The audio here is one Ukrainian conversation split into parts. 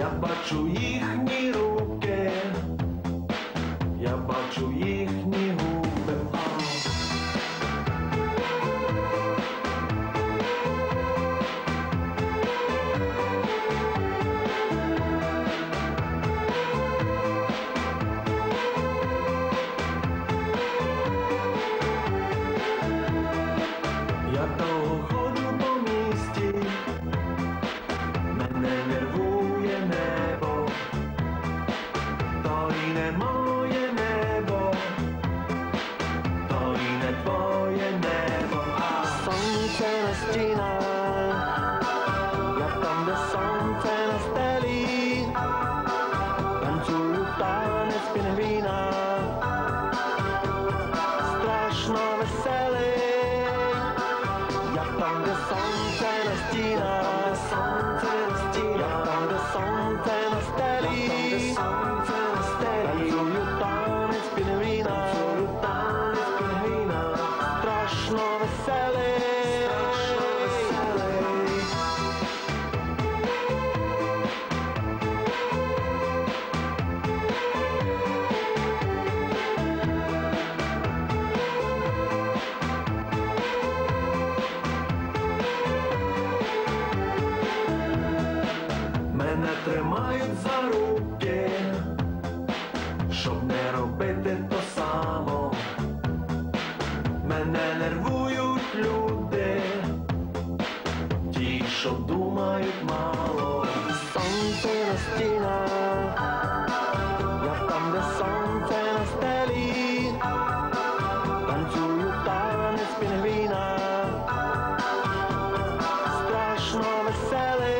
Я бачу їхні руки, я бачу їхні губи. Я довго ходжу по місті, мене нервує небо, то і не моє небо, то і не твоє небо. Сонце на стінах, я там, де сонце на стелі, танцюю танець пінгвіна, страшно веселий. Я там, де сонце на стінах, я там, де сонце на стелі, танцюю танець пінгвіна, страшно веселий. Мене тримають за руки, щоб не робити то само. Мене нервують люди, ті, що думають мало. Сонце на стінах, я там, де сонце на стелі, танцюю танець пінгвіна, страшно веселий.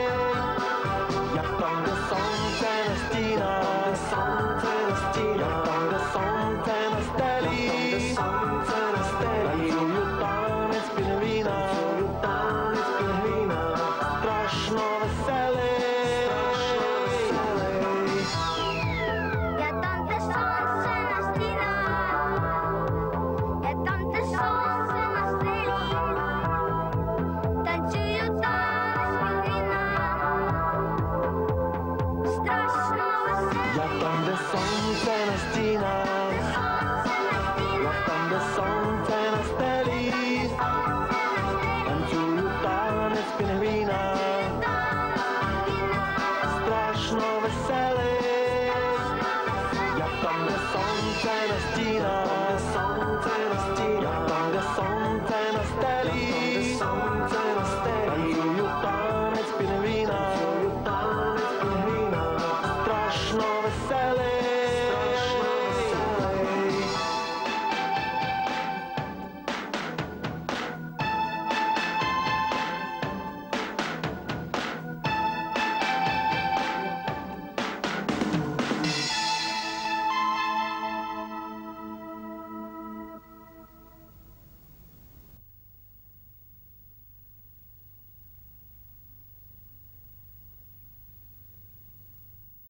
Я там, де сонце на стінах, я там, де сонце на стелі, танцюю танець пінгвіна, страшно веселий.